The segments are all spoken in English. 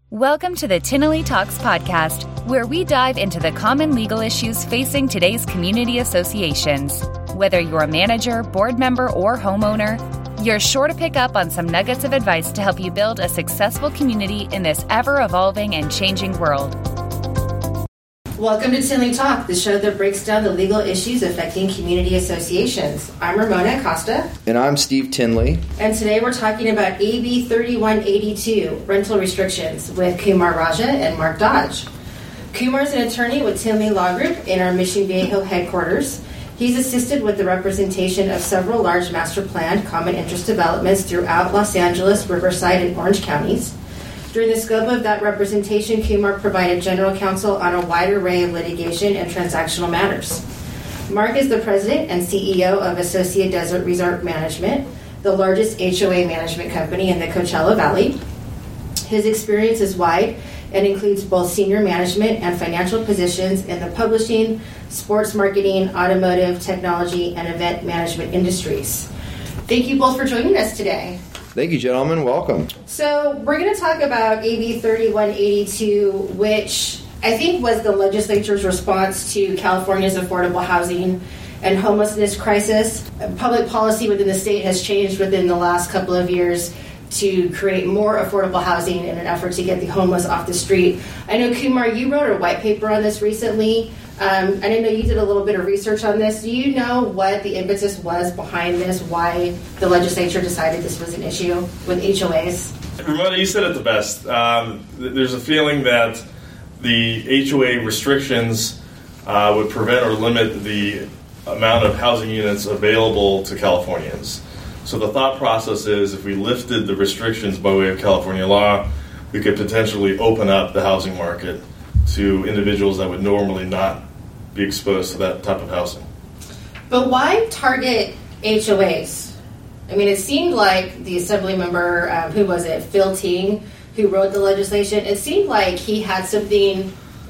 Welcome to the Tinley Talks podcast, where we dive into the common legal issues facing today's community associations. Whether you're a manager, board member, or homeowner, you're sure to pick up on some nuggets of advice to help you build a successful community in this ever-evolving and changing world. Welcome to Tinley Talk, the show that breaks down the legal issues affecting community associations. I'm Ramona Acosta. And I'm Steve Tinley. And today we're talking about AB 3182, rental restrictions, with Kumar Raja and Mark Dodge. Kumar is an attorney with Tinley Law Group in our Mission Viejo headquarters. He's assisted with the representation of several large master planned common interest developments throughout Los Angeles, Riverside, and Orange counties. During the scope of that representation, Kumar provided general counsel on a wide array of litigation and transactional matters. Mark is the president and CEO of Associate Desert Resort Management, the largest HOA management company in the Coachella Valley. His experience is wide and includes both senior management and financial positions in the publishing, sports marketing, automotive, technology, and event management industries. Thank you both for joining us today. Thank you, gentlemen. Welcome. So we're going to talk about AB 3182, which I think was the legislature's response to California's affordable housing and homelessness crisis. Public policy within the state has changed within the last couple of years to create more affordable housing in an effort to get the homeless off the street. I know, Kumar, you wrote a white paper on this recently. I know you did a little bit of research on this. Do you know what the impetus was behind this, why the legislature decided this was an issue with HOAs? Ramona, you said it the best. There's a feeling that the HOA restrictions would prevent or limit the amount of housing units available to Californians. So the thought process is if we lifted the restrictions by way of California law, we could potentially open up the housing market to individuals that would normally not be exposed to that type of housing. But why target HOAs? I mean, it seemed like the assembly member, who was it, Phil Ting, who wrote the legislation, it seemed like he had something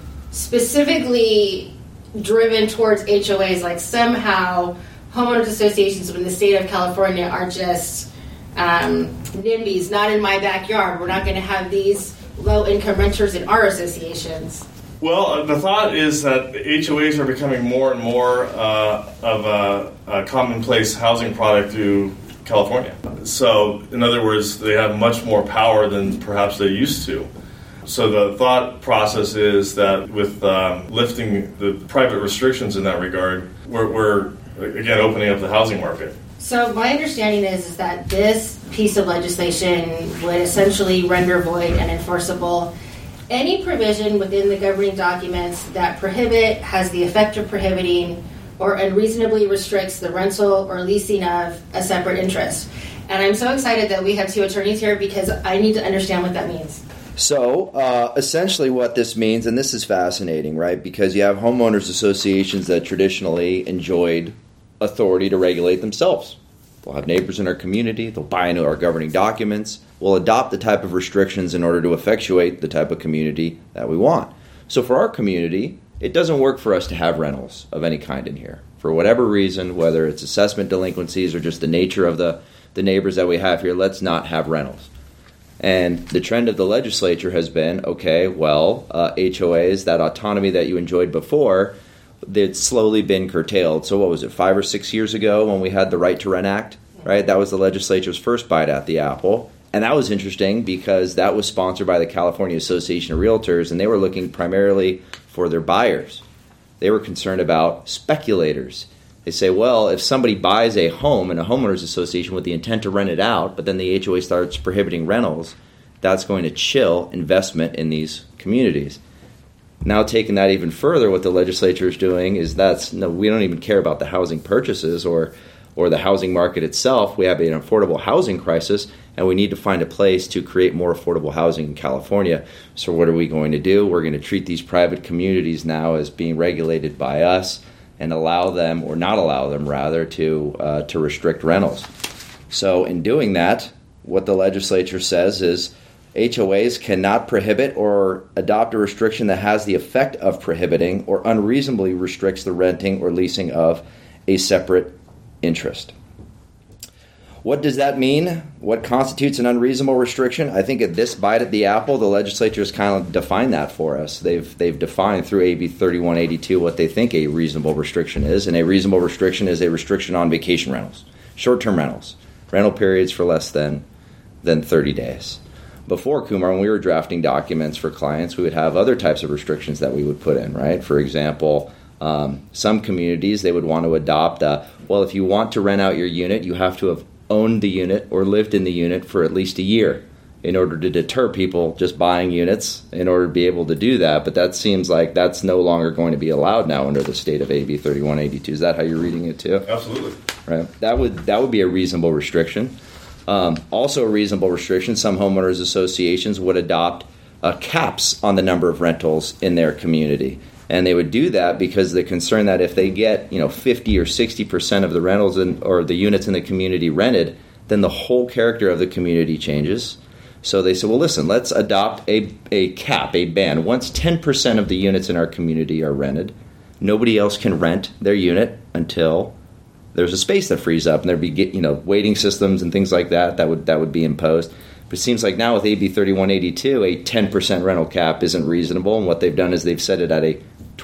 specifically driven towards HOAs, like somehow homeowners associations in the state of California are just NIMBYs, not in my backyard. We're not going to have these low-income renters in our associations. Well, the thought is that HOAs are becoming more and more of a commonplace housing product through California. So, in other words, they have much more power than perhaps they used to. So the thought process is that with lifting the private restrictions in that regard, we're again opening up the housing market. So my understanding is that this piece of legislation would essentially render void and enforceable any provision within the governing documents that prohibit, has the effect of prohibiting, or unreasonably restricts the rental or leasing of a separate interest. And I'm so excited that we have two attorneys here because I need to understand what that means. So, essentially what this means, and this is fascinating, right? Because you have homeowners associations that traditionally enjoyed authority to regulate themselves. We'll have neighbors in our community, they'll buy into our governing documents, we'll adopt the type of restrictions in order to effectuate the type of community that we want. So for our community, it doesn't work for us to have rentals of any kind in here. For whatever reason, whether it's assessment delinquencies or just the nature of the neighbors that we have here, let's not have rentals. And the trend of the legislature has been, okay, well, HOAs, that autonomy that you enjoyed before, it's slowly been curtailed. So what was it, 5 or 6 years ago when we had the Right to Rent Act, right? That was the legislature's first bite at the apple. And that was interesting because that was sponsored by the California Association of Realtors, and they were looking primarily for their buyers. They were concerned about speculators. They say, well, if somebody buys a home in a homeowners association with the intent to rent it out, but then the HOA starts prohibiting rentals, that's going to chill investment in these communities. Now, taking that even further, what the legislature is doing is we don't even care about the housing purchases or the housing market itself. We have an affordable housing crisis, and we need to find a place to create more affordable housing in California. So what are we going to do? We're going to treat these private communities now as being regulated by us and allow them, or not allow them rather, to restrict rentals. So in doing that, what the legislature says is HOAs cannot prohibit or adopt a restriction that has the effect of prohibiting or unreasonably restricts the renting or leasing of a separate interest. What does that mean? What constitutes an unreasonable restriction? I think at this bite at the apple, the legislature has kind of defined that for us. They've defined through AB 3182 what they think a reasonable restriction is, and a reasonable restriction is a restriction on vacation rentals, short-term rentals, rental periods for less than 30 days. Before, Kumar, when we were drafting documents for clients, we would have other types of restrictions that we would put in, right? For example, some communities, they would want to adopt, if you want to rent out your unit, you have to have owned the unit or lived in the unit for at least a year in order to deter people just buying units in order to be able to do that. But that seems like that's no longer going to be allowed now under the state of AB 3182. Is that how you're reading it too? Absolutely. Right. That would be a reasonable restriction. Also a reasonable restriction, some homeowners associations would adopt caps on the number of rentals in their community. And they would do that because the concern that if they get 50 or 60% of the rentals or the units in the community rented, then the whole character of the community changes. So they said, well, listen, let's adopt a cap, a ban. Once 10% of the units in our community are rented, nobody else can rent their unit until there's a space that frees up, and there'd be waiting systems and things like that would be imposed. But it seems like now with AB 3182, a 10% rental cap isn't reasonable, and what they've done is they've set it at a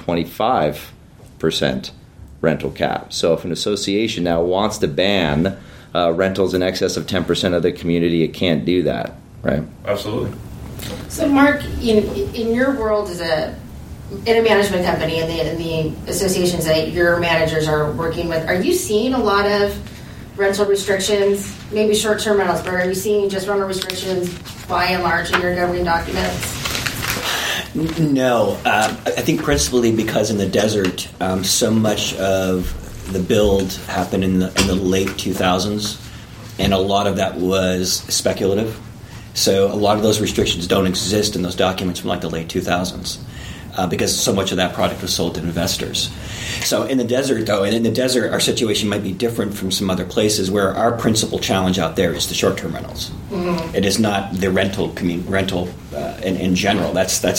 25% rental cap. So if an association now wants to ban rentals in excess of 10% of the community, it can't do that, right? Absolutely. So, Mark, in your world in a management company and the associations that your managers are working with, are you seeing a lot of rental restrictions, maybe short-term rentals, but are you seeing just rental restrictions by and large in your governing documents? No. I think principally because in the desert, so much of the build happened in the late 2000s, and a lot of that was speculative. So a lot of those restrictions don't exist in those documents from the late 2000s. Because so much of that product was sold to investors. So in the desert, though, and in the desert, our situation might be different from some other places where our principal challenge out there is the short-term rentals. Mm-hmm. It is not the rental in general.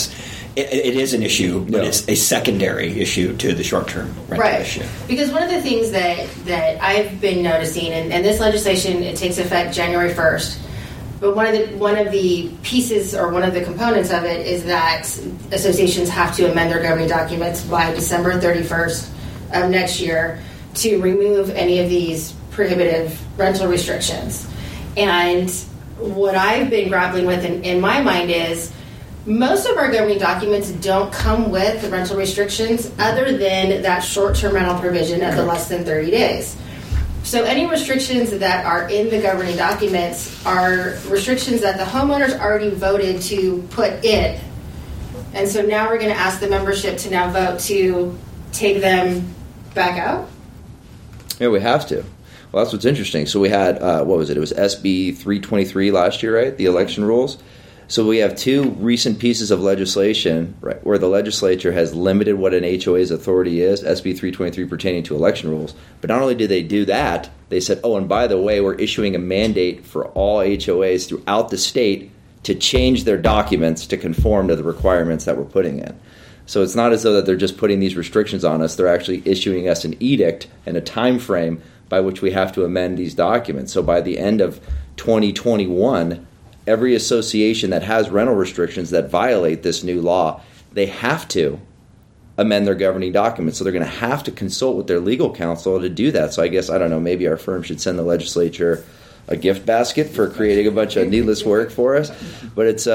It is an issue, but it's a secondary issue to the short-term rental issue. Because one of the things that I've been noticing, and this legislation, it takes effect January 1st, but one of the pieces or one of the components of it is that associations have to amend their governing documents by December 31st of next year to remove any of these prohibitive rental restrictions. And what I've been grappling with in my mind is most of our governing documents don't come with the rental restrictions other than that short-term rental provision of the less than 30 days. So any restrictions that are in the governing documents are restrictions that the homeowners already voted to put in. And so now we're going to ask the membership to now vote to take them back out? Yeah, we have to. Well, that's what's interesting. So we had, what was it? It was SB 323 last year, right? The election rules. So we have two recent pieces of legislation, right, where the legislature has limited what an HOA's authority is, SB 323 pertaining to election rules. But not only did they do that, they said, oh, and by the way, we're issuing a mandate for all HOAs throughout the state to change their documents to conform to the requirements that we're putting in. So it's not as though that they're just putting these restrictions on us. They're actually issuing us an edict and a time frame by which we have to amend these documents. So by the end of 2021, every association that has rental restrictions that violate this new law, they have to amend their governing documents. So they're going to have to consult with their legal counsel to do that. So I guess, I don't know, maybe our firm should send the legislature a gift basket for creating a bunch of needless work for us. But it's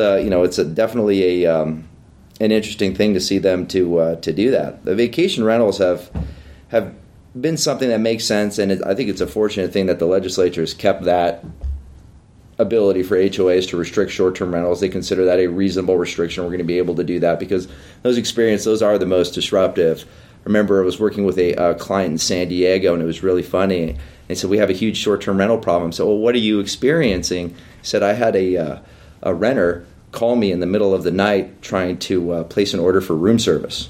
definitely an interesting thing to see them to do that. The vacation rentals have been something that makes sense, and I think it's a fortunate thing that the legislature has kept that ability for HOAs to restrict short-term rentals. They consider that a reasonable restriction. We're going to be able to do that because those are the most disruptive. I remember I was working with a client in San Diego, and it was really funny. They said, we have a huge short-term rental problem. So, well, what are you experiencing? He said, I had a renter call me in the middle of the night trying to place an order for room service.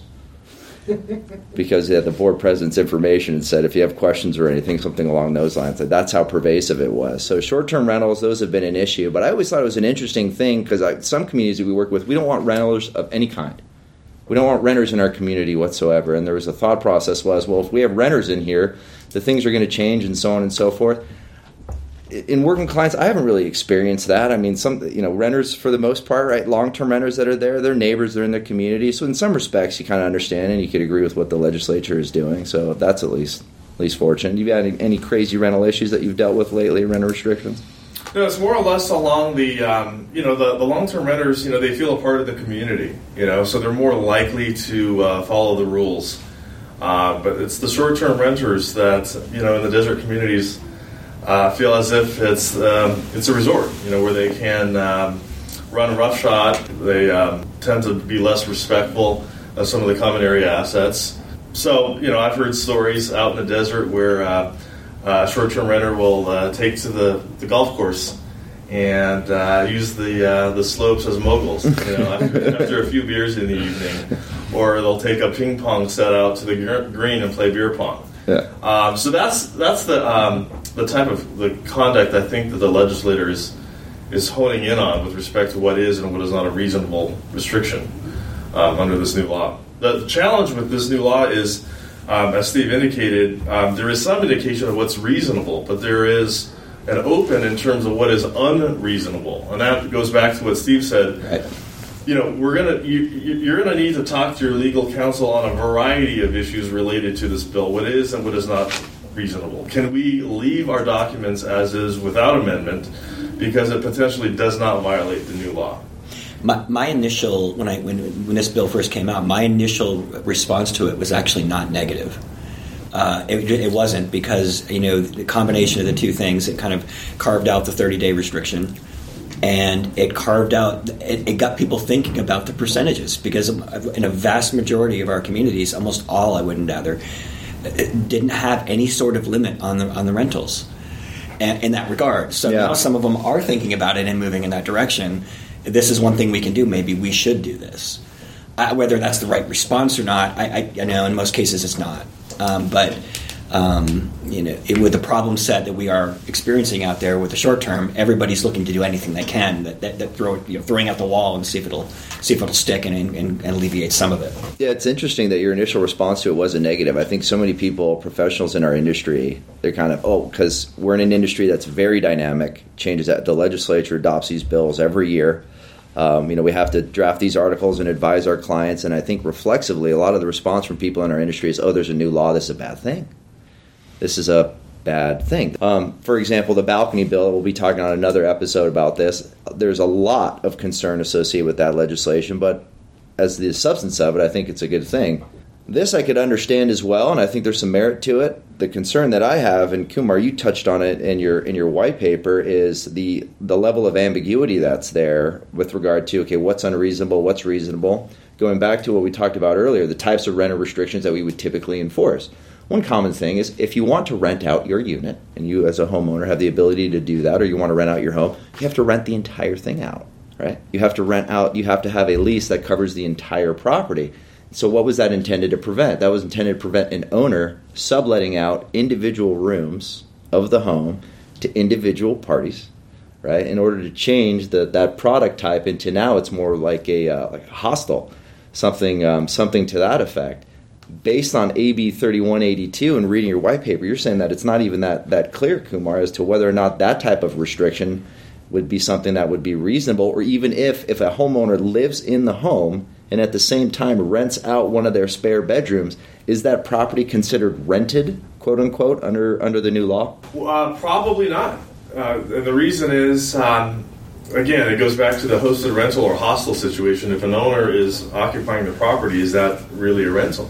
Because the board president's information and said if you have questions or anything, something along those lines. That's how pervasive it was. So short-term rentals, those have been an issue. But I always thought it was an interesting thing because some communities that we work with, we don't want renters of any kind. We don't want renters in our community whatsoever. And there was a thought process was, well, if we have renters in here, the things are going to change and so on and so forth. in working clients, I haven't really experienced that. I mean, some renters for the most part, right? Long-term renters that are there, they're neighbors, they're in their community. So in some respects, you kind of understand and you could agree with what the legislature is doing. So that's at least fortunate. Do you have any crazy rental issues that you've dealt with lately, renter restrictions? No, it's more or less along the the long-term renters. They feel a part of the community. So they're more likely to follow the rules. But it's the short-term renters that in the desert communities feel as if it's a resort, where they can run roughshod. They tend to be less respectful of some of the common area assets. So I've heard stories out in the desert where a short-term renter will take to the golf course and use the slopes as moguls. After a few beers in the evening, or they'll take a ping pong set out to the green and play beer pong. Yeah. So that's the type of the conduct I think that the legislator is honing in on with respect to what is and what is not a reasonable restriction under this new law. The challenge with this new law is, as Steve indicated, there is some indication of what's reasonable, but there is an open in terms of what is unreasonable, and that goes back to what Steve said. Right. You're gonna need to talk to your legal counsel on a variety of issues related to this bill. What is and what is not reasonable? Can we leave our documents as is without amendment because it potentially does not violate the new law? My initial when this bill first came out, my initial response to it was actually not negative. It wasn't, because the combination of the two things, it kind of carved out the 30-day restriction. And it got people thinking about the percentages, because in a vast majority of our communities, almost all, I wouldn't gather, didn't have any sort of limit on the rentals in that regard. So now some of them are thinking about it and moving in that direction. This is one thing we can do. Maybe we should do this. Whether that's the right response or not, I know in most cases it's not. But with the problem set that we are experiencing out there with the short term, everybody's looking to do anything they can that throwing out the wall and see if it'll stick and alleviate some of it. Yeah, it's interesting that your initial response to it was a negative. I think so many people, professionals in our industry, they're kind of because we're in an industry that's very dynamic, changes that the legislature adopts these bills every year. We have to draft these articles and advise our clients, and I think reflexively, a lot of the response from people in our industry is, there's a new law, this is a bad thing. This is a bad thing. For example, the balcony bill, we'll be talking on another episode about this. There's a lot of concern associated with that legislation, but as the substance of it, I think it's a good thing. This I could understand as well, and I think there's some merit to it. The concern that I have, and Kumar, you touched on it in your white paper, is the level of ambiguity that's there with regard to, what's unreasonable, what's reasonable. Going back to what we talked about earlier, the types of renter restrictions that we would typically enforce. One common thing is, if you want to rent out your unit, and you as a homeowner have the ability to do that, or you want to rent out your home, you have to rent the entire thing out, right? You have to have a lease that covers the entire property. So what was that intended to prevent? That was intended to prevent an owner subletting out individual rooms of the home to individual parties, right? In order to change that product type into, now it's more like a hostel, something to that effect. Based on AB 3182 and reading your white paper, you're saying that it's not even that clear, Kumar, as to whether or not that type of restriction would be something that would be reasonable, or even if a homeowner lives in the home and at the same time rents out one of their spare bedrooms, is that property considered rented, quote unquote, under the new law? Probably not. The reason is, again, it goes back to the hosted rental or hostel situation. If an owner is occupying the property, is that really a rental?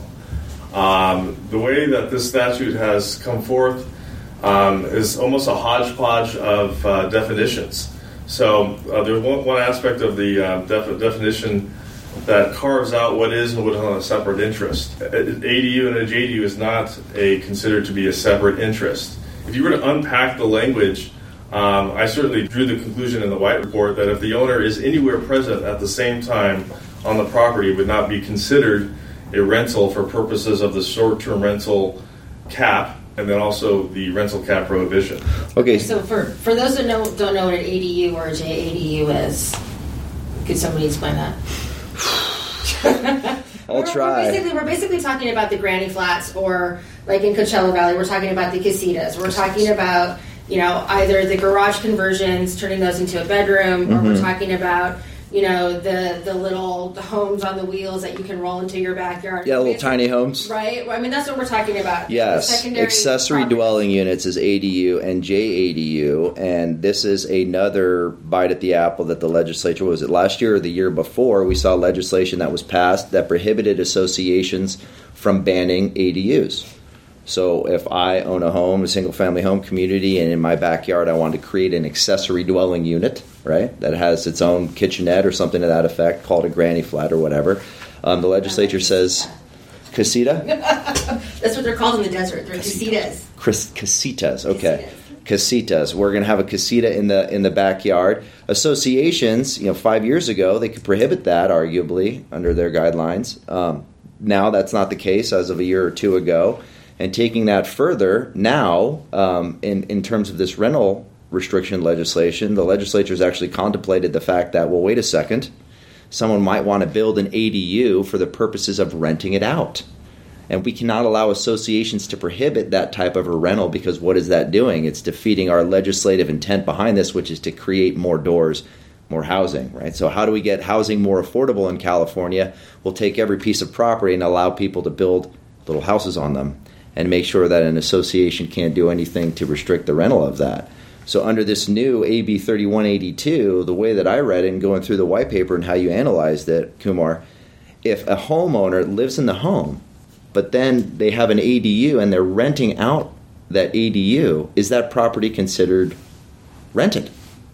The way that this statute has come forth is almost a hodgepodge of definitions. So there's one aspect of the definition that carves out what is and what is not a separate interest. An ADU and a JDU is not considered to be a separate interest. If you were to unpack the language, I certainly drew the conclusion in the White Report that if the owner is anywhere present at the same time on the property, it would not be considered a rental for purposes of the short-term rental cap, and then also the rental cap prohibition. Okay. So for those that don't know what an ADU or a JADU is, could somebody explain that? I'll try. We're basically talking about the granny flats, or like in Coachella Valley, we're talking about the casitas. We're talking about either the garage conversions, turning those into a bedroom, or we're talking about, the homes on the wheels that you can roll into your backyard. Yeah, little tiny homes. Right? I mean, that's what we're talking about. Yes. Accessory property. dwelling units is ADU and JADU, and this is another bite at the apple that the legislature, was it last year or the year before, we saw legislation that was passed that prohibited associations from banning ADUs. So if I own a home, a single-family home community, and in my backyard I want to create an accessory dwelling unit, right, that has its own kitchenette or something to that effect, called a granny flat or whatever, the legislature says, casita? That's what they're called in the desert. They're casitas. Casitas, okay. Casitas. We're going to have a casita in the backyard. Associations, 5 years ago, they could prohibit that, arguably, under their guidelines. Now that's not the case as of a year or two ago. And taking that further, now, in terms of this rental restriction legislation, the legislature has actually contemplated the fact that, well, wait a second, someone might want to build an ADU for the purposes of renting it out. And we cannot allow associations to prohibit that type of a rental, because what is that doing? It's defeating our legislative intent behind this, which is to create more doors, more housing, right? So how do we get housing more affordable in California? We'll take every piece of property and allow people to build little houses on them, and make sure that an association can't do anything to restrict the rental of that. So under this new AB 3182, the way that I read it and going through the white paper and how you analyzed it, Kumar, if a homeowner lives in the home, but then they have an ADU and they're renting out that ADU, is that property considered rented?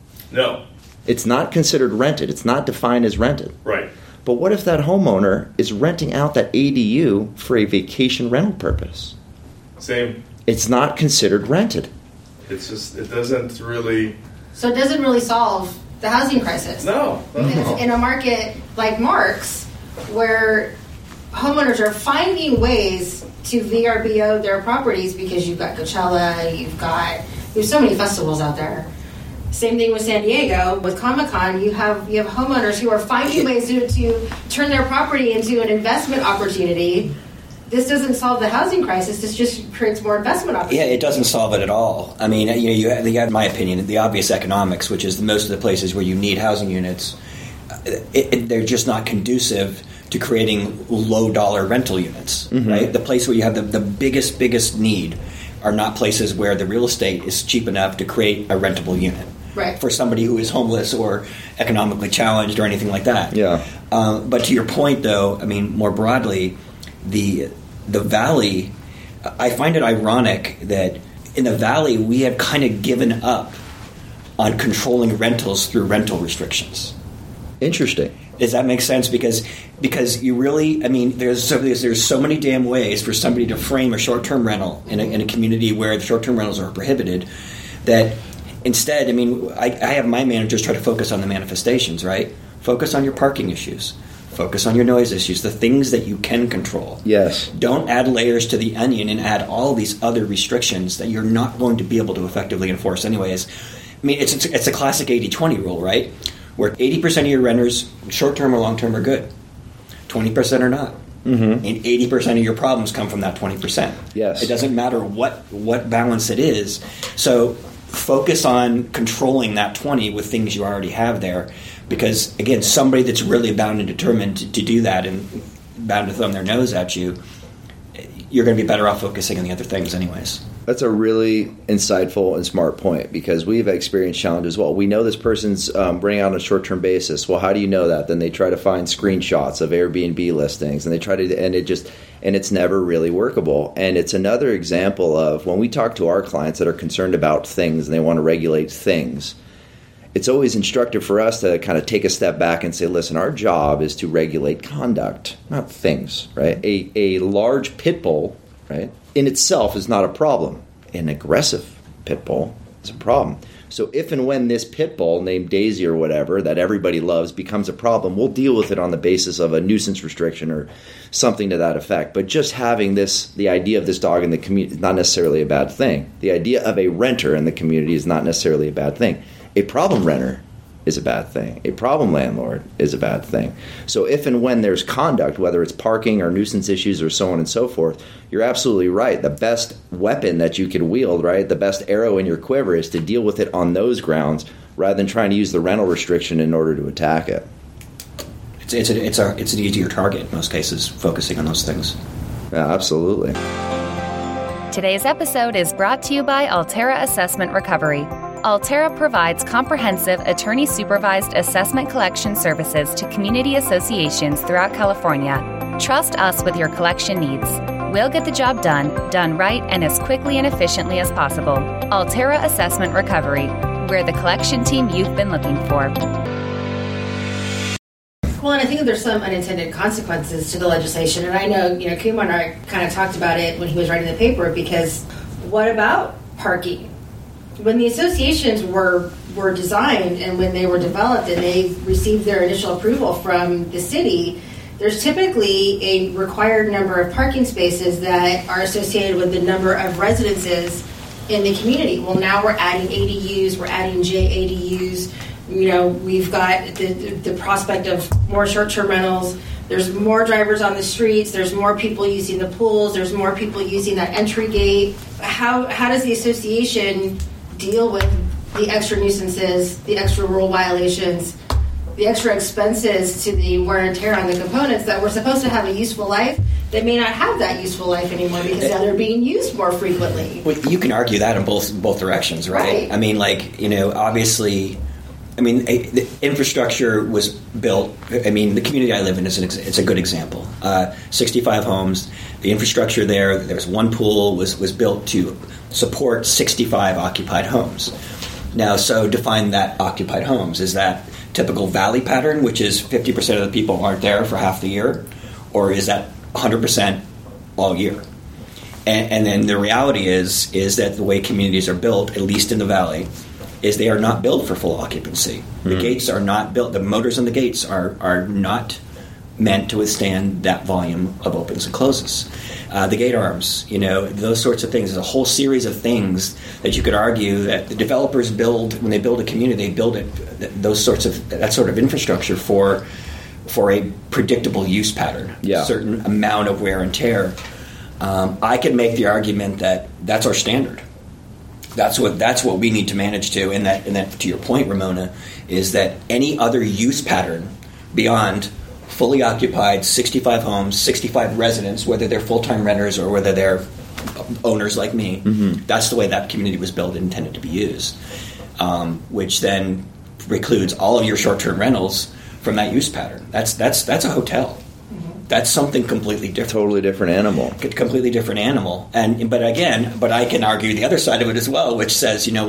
No. It's not considered rented. It's not defined as rented. Right. But what if that homeowner is renting out that ADU for a vacation rental purpose? Same. It's not considered rented. It's just, it doesn't really... So it doesn't really solve the housing crisis. No. Because in a market like Mark's, where homeowners are finding ways to VRBO their properties, because you've got Coachella, you have so many festivals out there. Same thing with San Diego. With Comic-Con, you have homeowners who are finding ways to turn their property into an investment opportunity. This doesn't solve the housing crisis. This just creates more investment opportunities. Yeah, it doesn't solve it at all. I mean, you have, in my opinion, the obvious economics, which is most of the places where you need housing units, they're just not conducive to creating low-dollar rental units, right? The place where you have the biggest need are not places where the real estate is cheap enough to create a rentable unit. Right. For somebody who is homeless or economically challenged or anything like that. Yeah. But to your point, though, I mean, more broadly, the Valley, I find it ironic that in the Valley we have kind of given up on controlling rentals through rental restrictions. Interesting. Does that make sense? Because you really, I mean, there's so many damn ways for somebody to frame a short-term rental in a community where the short-term rentals are prohibited, that instead, I mean, I have my managers try to focus on the manifestations, right? Focus on your parking issues. Focus on your noise issues, the things that you can control. Yes. Don't add layers to the onion and add all these other restrictions that you're not going to be able to effectively enforce anyways. I mean, it's a classic 80-20 rule, right? Where 80% of your renters, short-term or long-term, are good. 20% are not. And 80% of your problems come from that 20%. Yes. It doesn't matter what balance it is. So focus on controlling that 20 with things you already have there. Because, again, somebody that's really bound and determined to do that and bound to thumb their nose at you, you're going to be better off focusing on the other things anyways. That's a really insightful and smart point, because we've experienced challenges. Well, we know this person's bringing out on a short-term basis. Well, how do you know that? Then they try to find screenshots of Airbnb listings, and they try to, and it's never really workable. And it's another example of when we talk to our clients that are concerned about things and they want to regulate things, it's always instructive for us to kind of take a step back and say, listen, our job is to regulate conduct, not things, right? A large pit bull, right, in itself is not a problem. An aggressive pit bull is a problem. So if and when this pit bull named Daisy or whatever that everybody loves becomes a problem, we'll deal with it on the basis of a nuisance restriction or something to that effect. But just having the idea of this dog in the community is not necessarily a bad thing. The idea of a renter in the community is not necessarily a bad thing. A problem renter is a bad thing. A problem landlord is a bad thing. So if and when there's conduct, whether it's parking or nuisance issues or so on and so forth, you're absolutely right. The best weapon that you can wield, right, the best arrow in your quiver is to deal with it on those grounds rather than trying to use the rental restriction in order to attack it. It's an easier target in most cases, focusing on those things. Yeah, absolutely. Today's episode is brought to you by Altera Assessment Recovery. Altera provides comprehensive attorney-supervised assessment collection services to community associations throughout California. Trust us with your collection needs. We'll get the job done right, and as quickly and efficiently as possible. Altera Assessment Recovery. We're the collection team you've been looking for. Well, and I think there's some unintended consequences to the legislation, and I know, Kumar and I kind of talked about it when he was writing the paper, because what about parking? When the associations were designed and when they were developed and they received their initial approval from the city, there's typically a required number of parking spaces that are associated with the number of residences in the community. Well, now we're adding ADUs, we're adding JADUs. We've got the prospect of more short-term rentals. There's more drivers on the streets. There's more people using the pools. There's more people using that entry gate. How does the association deal with the extra nuisances, the extra rule violations, the extra expenses to the wear and tear on the components that were supposed to have a useful life that may not have that useful life anymore because now they're being used more frequently? Well, you can argue that in both directions, right? I mean, obviously, the infrastructure was built. I mean, the community I live in it's a good example. 65 homes. The infrastructure there's one pool was built to support 65 occupied homes. Now, so define that occupied homes. Is that typical valley pattern, which is 50% of the people aren't there for half the year, or is that 100% all year? And then the reality is that the way communities are built, at least in the valley, is they are not built for full occupancy. The gates are not built. The motors on the gates are not meant to withstand that volume of opens and closes. The gate arms, those sorts of things. There's a whole series of things that you could argue that the developers build when they build a community. They build that sort of infrastructure for a predictable use pattern, a certain amount of wear and tear. I could make the argument that that's our standard. That's what we need to manage to. And that to your point, Ramona, is that any other use pattern beyond fully occupied 65 homes, 65 residents, whether they're full-time renters or whether they're owners like me, that's the way that community was built and intended to be used, which then precludes all of your short-term rentals from that use pattern. That's a hotel. That's something completely different. Totally different animal. Completely different animal. But I can argue the other side of it as well, which says, to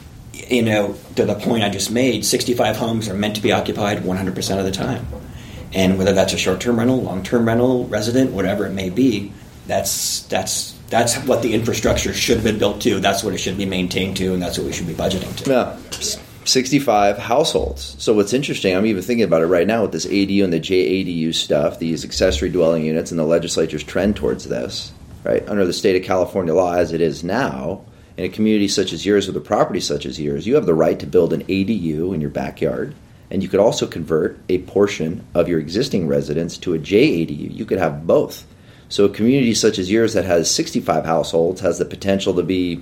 the point I just made, 65 homes are meant to be occupied 100% of the time. And whether that's a short-term rental, long-term rental, resident, whatever it may be, that's what the infrastructure should have been built to. That's what it should be maintained to, and that's what we should be budgeting to. Yeah. 65 households. So what's interesting, I'm even thinking about it right now with this ADU and the JADU stuff, these accessory dwelling units, and the legislature's trend towards this, right? Under the state of California law as it is now, in a community such as yours with a property such as yours, you have the right to build an ADU in your backyard, and you could also convert a portion of your existing residence to a JADU. You could have both. So a community such as yours that has 65 households has the potential to be,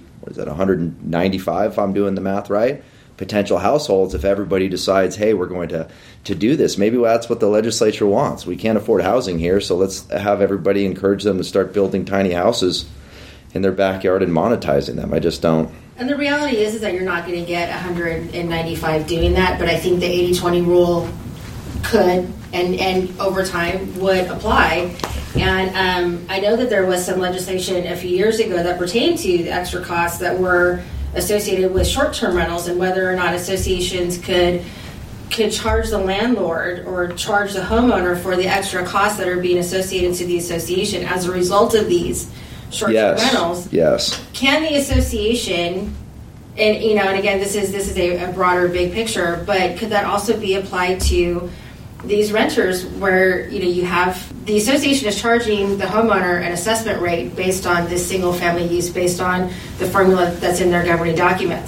195 if I'm doing the math right? Potential households if everybody decides, hey, we're going to do this. Maybe that's what the legislature wants. We can't afford housing here, so let's have everybody encourage them to start building tiny houses in their backyard and monetizing them. I just don't. And the reality is that you're not going to get 195 doing that, but I think the 80-20 rule could and over time would apply. And I know that there was some legislation a few years ago that pertained to the extra costs that were associated with short-term rentals and whether or not associations could charge the landlord or charge the homeowner for the extra costs that are being associated to the association as a result of these short-term rentals. Yes. Can the association, and again, this is a broader big picture, but could that also be applied to these renters where you have the association is charging the homeowner an assessment rate based on this single family use, based on the formula that's in their governing documents.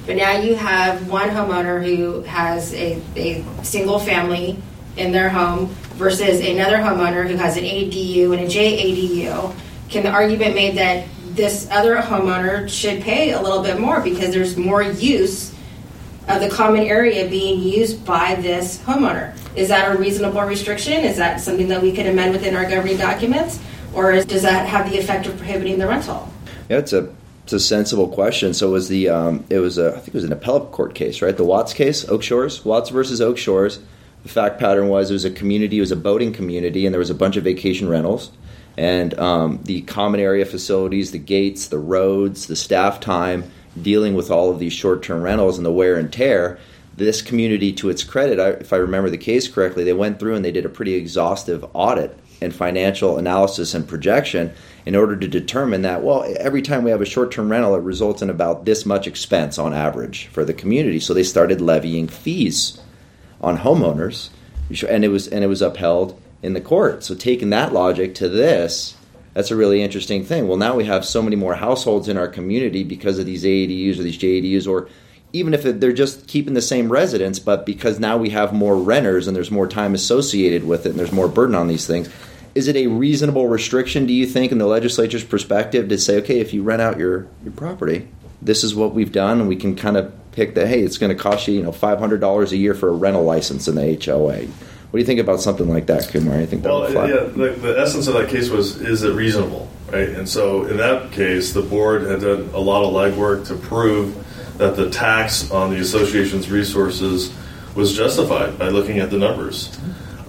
But now you have one homeowner who has a single family in their home versus another homeowner who has an ADU and a JADU. Can the argument made that this other homeowner should pay a little bit more because there's more use of the common area being used by this homeowner? Is that a reasonable restriction? Is that something that we could amend within our governing documents? Or does that have the effect of prohibiting the rental? Yeah, it's a sensible question. So I think it was an appellate court case, right? The Watts case, Oak Shores, Watts versus Oak Shores. The fact pattern was it was a boating community, and there was a bunch of vacation rentals. And the common area facilities, the gates, the roads, the staff time, dealing with all of these short-term rentals and the wear and tear, this community, to its credit, if I remember the case correctly, they went through and they did a pretty exhaustive audit and financial analysis and projection in order to determine that, well, every time we have a short-term rental, it results in about this much expense on average for the community. So they started levying fees on homeowners, and it was upheld in the court. So taking that logic to this, that's a really interesting thing. Well, now we have so many more households in our community because of these ADUs or these JADUs, or even if they're just keeping the same residents, but because now we have more renters and there's more time associated with it and there's more burden on these things. Is it a reasonable restriction, do you think, in the legislature's perspective to say, okay, if you rent out your property, this is what we've done, and we can kind of pick that, hey, it's going to cost you, $500 a year for a rental license in the HOA. What do you think about something like that, Kumar? You think that would fly? Yeah, the essence of that case was, is it reasonable, right? And so in that case, the board had done a lot of legwork to prove that the tax on the association's resources was justified by looking at the numbers.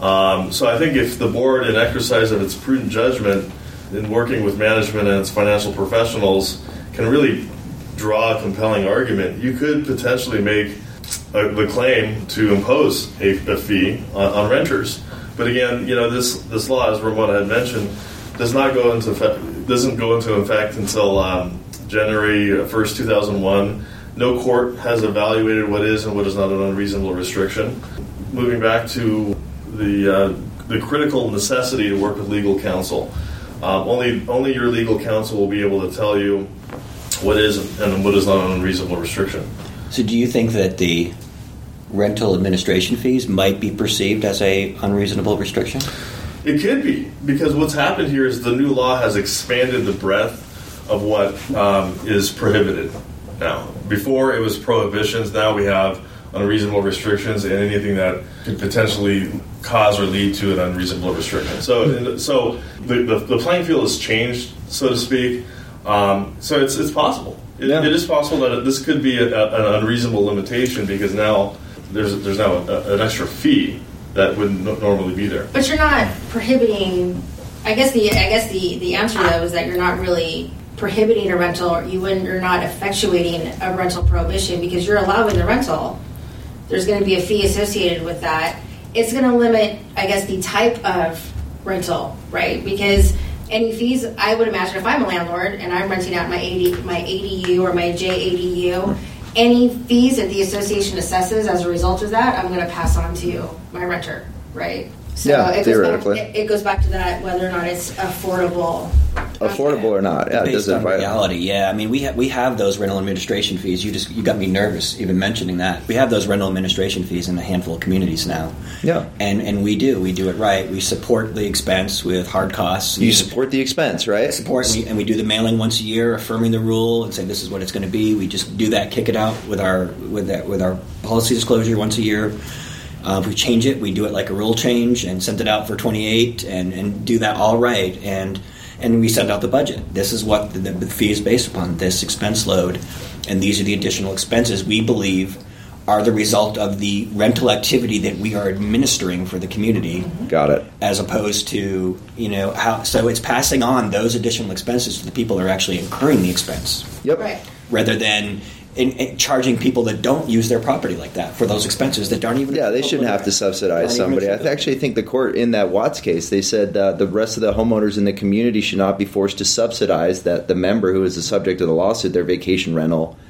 So I think if the board, in exercise of its prudent judgment in working with management and its financial professionals, can really draw a compelling argument, you could potentially make the claim to impose a fee on renters. But again, this law, as Ramona had mentioned, doesn't go into effect until January 1st, 2001. No court has evaluated what is and what is not an unreasonable restriction. Moving back to the critical necessity to work with legal counsel. Only your legal counsel will be able to tell you what is and what is not an unreasonable restriction. So do you think that the rental administration fees might be perceived as a unreasonable restriction? It could be, because what's happened here is the new law has expanded the breadth of what is prohibited now. Before it was prohibitions, now we have unreasonable restrictions and anything that could potentially cause or lead to an unreasonable restriction. So the playing field has changed, so to speak. So it's possible. It is possible that this could be an unreasonable limitation because now there's now an extra fee that wouldn't normally be there. But you're not prohibiting. I guess the answer though is that you're not really prohibiting a rental, or you're not effectuating a rental prohibition because you're allowing the rental. There's going to be a fee associated with that. It's going to limit, I guess, the type of rental, right? Because any fees, I would imagine, if I'm a landlord and I'm renting out my ADU or my JADU, any fees that the association assesses as a result of that, I'm going to pass on to my renter, right? So yeah, theoretically. It goes back to that, whether or not it's affordable. Affordable or not. Yeah, based on reality, yeah. I mean, we have those rental administration fees. You got me nervous even mentioning that. We have those rental administration fees in a handful of communities now. Yeah. And we do it right. We support the expense with hard costs. You support the expense, right? And we do the mailing once a year, affirming the rule and say this is what it's going to be. We just do that, kick it out with our policy disclosure once a year. If we change it, we do it like a rule change and send it out for 28 and do that all right. And we send out the budget. This is what the fee is based upon, this expense load. And these are the additional expenses we believe are the result of the rental activity that we are administering for the community. Got it. As opposed to, so it's passing on those additional expenses to the people that are actually incurring the expense. Yep. Right. Rather than charging people that don't use their property like that for those expenses that aren't even... Yeah, they shouldn't have to subsidize somebody. I actually think the court, in that Watts case, they said the rest of the homeowners in the community should not be forced to subsidize that the member who is the subject of the lawsuit, their vacation rental,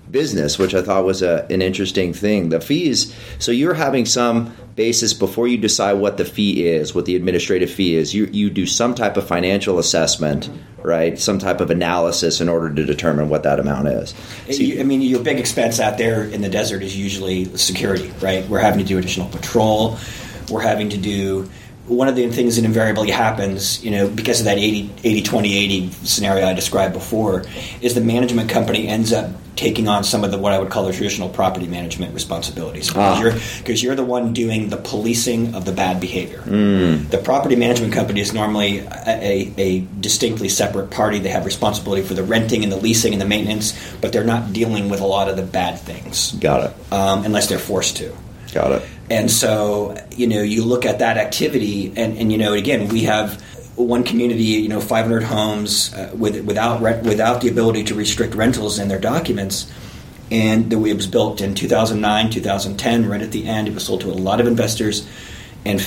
business, which I thought was an interesting thing. The fees, so you're having some basis before you decide what the fee is, what the administrative fee is. You do some type of financial assessment, right? Some type of analysis in order to determine what that amount is. So your big expense out there in the desert is usually security, right? We're having to do additional patrol. We're having to do... One of the things that invariably happens, because of that 80-20-80 scenario I described before, is the management company ends up taking on some of what I would call the traditional property management responsibilities. Because you're the one doing the policing of the bad behavior. The property management company is normally a distinctly separate party. They have responsibility for the renting and the leasing and the maintenance, but they're not dealing with a lot of the bad things. Got it. Unless they're forced to. Got it. And so, you look at that activity, and again, we have one community, 500 homes without the ability to restrict rentals in their documents, and it was built in 2009, 2010. Right at the end, it was sold to a lot of investors, and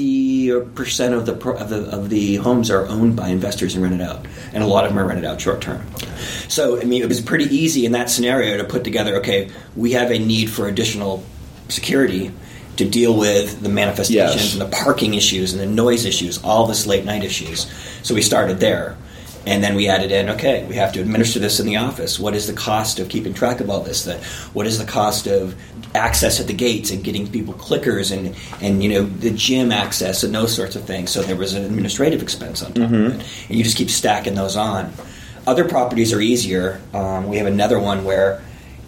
50% of the homes are owned by investors and rented out, and a lot of them are rented out short term. So, it was pretty easy in that scenario to put together. Okay, we have a need for additional security to deal with the manifestations and the parking issues and the noise issues, all this late night issues. So we started there. And then we added in, okay, we have to administer this in the office. What is the cost of keeping track of all this? What is the cost of access at the gates and getting people clickers and the gym access and those sorts of things? So there was an administrative expense on top of it. And you just keep stacking those on. Other properties are easier. We have another one where,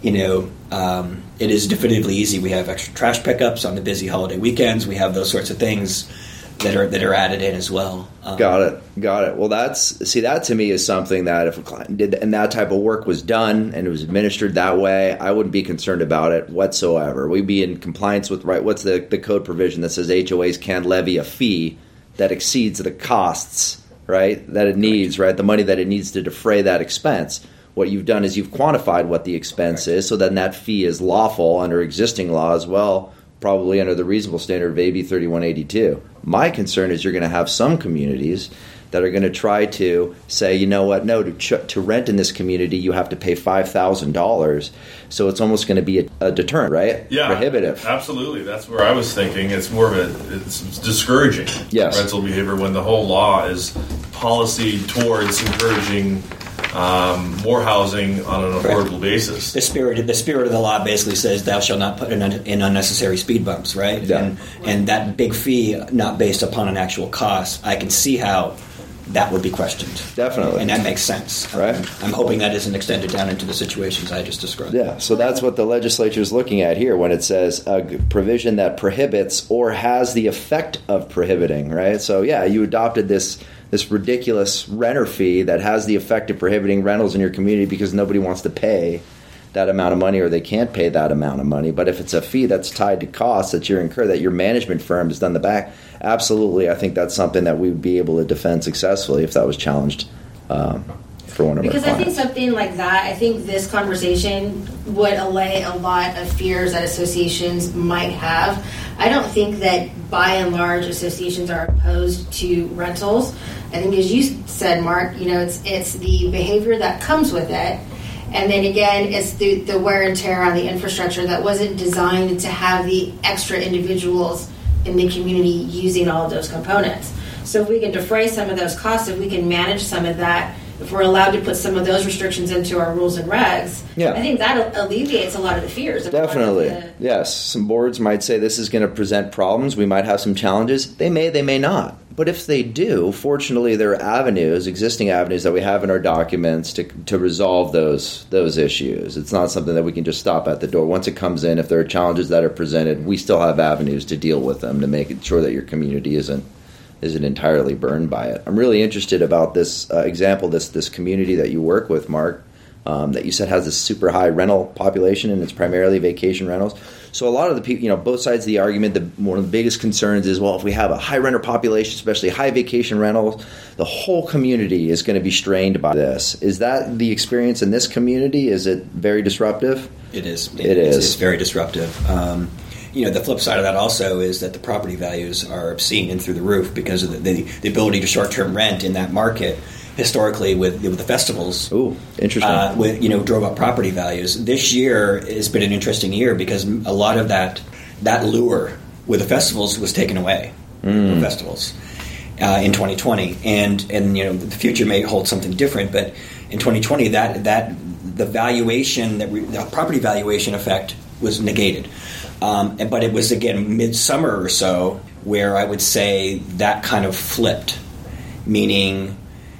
it is definitively easy. We have extra trash pickups on the busy holiday weekends. We have those sorts of things that are added in as well. Got it. Well, that to me is something that if a client did and that type of work was done and it was administered that way, I wouldn't be concerned about it whatsoever. We'd be in compliance with what's the code provision that says HOAs can levy a fee that exceeds the costs, right, that it needs, right, the money that it needs to defray that expense. What you've done is you've quantified what the expense is, so then that fee is lawful under existing law as well, probably under the reasonable standard of AB 3182. My concern is you're going to have some communities that are going to try to say, you know what, no, to rent in this community you have to pay $5,000, so it's almost going to be a deterrent, right? Yeah, prohibitive. Absolutely. That's where I was thinking. It's more of it's discouraging rental behavior when the whole law is policy towards encouraging more housing on an affordable basis. The spirit of the law basically says thou shalt not put in unnecessary speed bumps, right? Yeah. And that big fee not based upon an actual cost. I can see how that would be questioned. Definitely. And that makes sense. Right. I'm hoping that isn't extended down into the situations I just described. Yeah, so that's what the legislature is looking at here when it says a provision that prohibits or has the effect of prohibiting, right? So, yeah, you adopted this ridiculous renter fee that has the effect of prohibiting rentals in your community because nobody wants to pay that amount of money or they can't pay that amount of money. But if it's a fee that's tied to costs that you incur, that your management firm has done the back, absolutely, I think that's something that we would be able to defend successfully if that was challenged for one of our clients. Because I think something like that, I think this conversation would allay a lot of fears that associations might have. I don't think that by and large associations are opposed to rentals. I think, as you said, Mark, it's the behavior that comes with it. And then again, it's the wear and tear on the infrastructure that wasn't designed to have the extra individuals in the community using all of those components. So if we can defray some of those costs, if we can manage some of that, if we're allowed to put some of those restrictions into our rules and regs, I think that alleviates a lot of the fears. Definitely. Yes. Some boards might say this is going to present problems. We might have some challenges. They may not. But if they do, fortunately, there are avenues, existing avenues that we have in our documents to resolve those issues. It's not something that we can just stop at the door. Once it comes in, if there are challenges that are presented, we still have avenues to deal with them to make sure that your community isn't entirely burned by it. I'm really interested about this example, this community that you work with, Mark, that you said has this super high rental population and it's primarily vacation rentals. So a lot of the people, both sides of the argument, one of the biggest concerns is, well, if we have a high renter population, especially high vacation rentals, the whole community is going to be strained by this. Is that the experience in this community? Is it very disruptive? It is. It is. It's very disruptive. The flip side of that also is that the property values are obscene and through the roof because of the ability to short-term rent in that market historically with the festivals. Ooh, interesting. Drove up property values. This year has been an interesting year because a lot of that lure with the festivals was taken away. The festivals in 2020, and the future may hold something different. But in 2020, that the valuation the property valuation effect was negated. But it was again midsummer or so where I would say that kind of flipped, meaning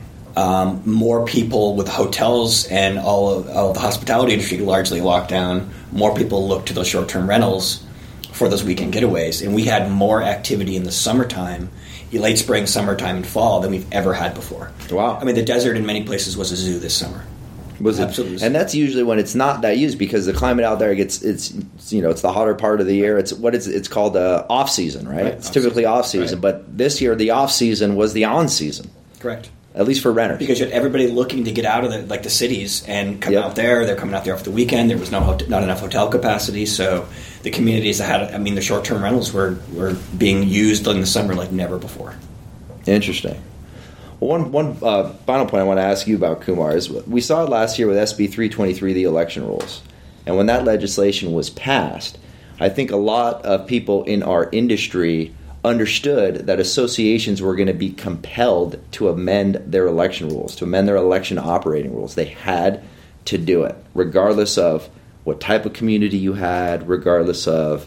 more people with hotels and all of the hospitality industry largely locked down. More people looked to those short-term rentals for those weekend getaways, and we had more activity in the summertime, late spring, summertime, and fall than we've ever had before. Wow! I mean, the desert in many places was a zoo this summer. Was it? Absolutely. And that's usually when it's not that used because the climate out there it's the hotter part of the year. It's called off season, right? It's typically off season, right. But this year the off season was the on season. Correct. At least for renters, because you had everybody looking to get out of the cities and come out there. They're coming out there for the weekend. There was not enough hotel capacity, so the communities that had, the short-term rentals were being used in the summer like never before. Interesting. Well, one final point I want to ask you about, Kumar, is we saw it last year with SB 323, the election rules, and when that legislation was passed, I think a lot of people in our industry understood that associations were going to be compelled to amend their election rules, to amend their election operating rules. They had to do it, regardless of what type of community you had, regardless of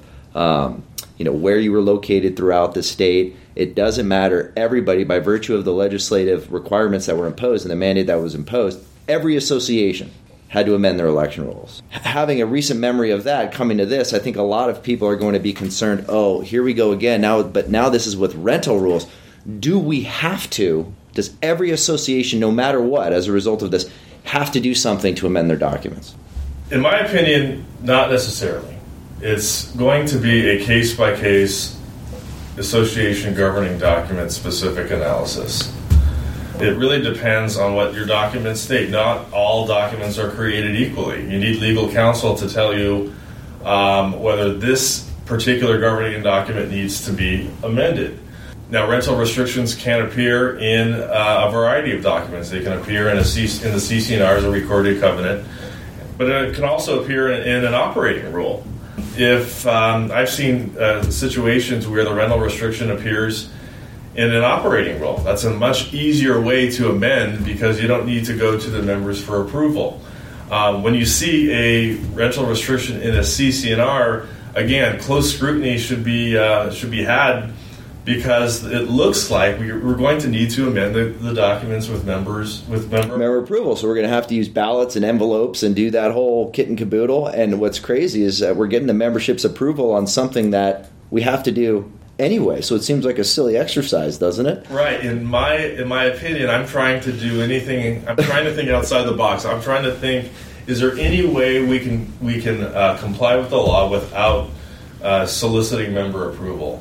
where you were located throughout the state. It doesn't matter. Everybody, by virtue of the legislative requirements that were imposed and the mandate that was imposed, every association had to amend their election rules. Having a recent memory of that coming to this, I think a lot of people are going to be concerned, oh, here we go again. Now this is with rental rules. Do we have to, does every association, no matter what, as a result of this, have to do something to amend their documents? In my opinion, not necessarily. It's going to be a case-by-case association governing document specific analysis. It really depends on what your documents state. Not all documents are created equally. You need legal counsel to tell you whether this particular governing document needs to be amended. Now, rental restrictions can appear in a variety of documents. They can appear in the CC&R as a recorded covenant, but it can also appear in an operating rule. If I've seen situations where the rental restriction appears in an operating rule, that's a much easier way to amend because you don't need to go to the members for approval. When you see a rental restriction in a CC&R, again, close scrutiny should be had because it looks like we're going to need to amend the documents with member approval. So we're going to have to use ballots and envelopes and do that whole kit and caboodle. And what's crazy is that we're getting the membership's approval on something that we have to do anyway. So it seems like a silly exercise, doesn't it? Right. In my opinion, I'm trying to do anything. I'm trying to think outside the box. I'm trying to think: is there any way we can comply with the law without soliciting member approval?